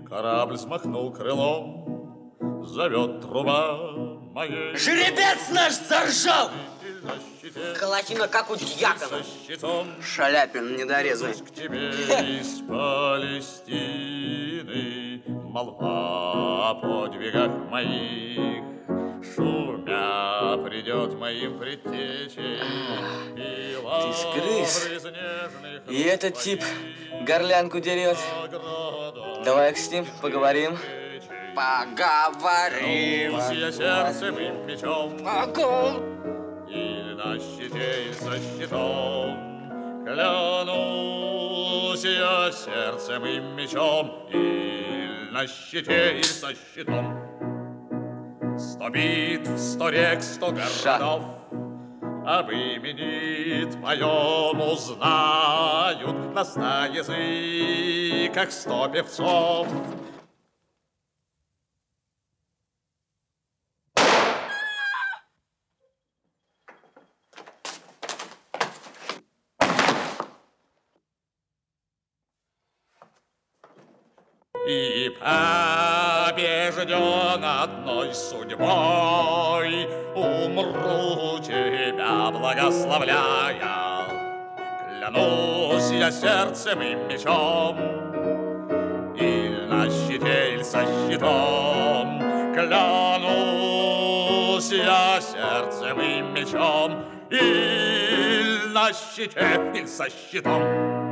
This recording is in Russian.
Корабль смахнул крылом, зовет труба моей. Жеребец наш заржал! Колотина, как у дьякона. Шаляпин недорезанный. К тебе из Палестины молва о подвигах моих. Шумя придет моим предтечей. Ты сгрыз. И этот тип горлянку дерет. Давай с ним поговорим. Поговорим. Я сердцем и мечом. Или на щите, или со щитом. Клянусь я сердцем и мечом. Или на щите, или со щитом. 100 битв, 100 рек, 100 городов. Об имени твоем узнают на 100 языках 100 певцов. И побежден одной судьбой, умру тебя благословляя. Клянусь я сердцем и мечом, или на щите, или со щитом. Клянусь я сердцем и мечом, или на щите, или со щитом.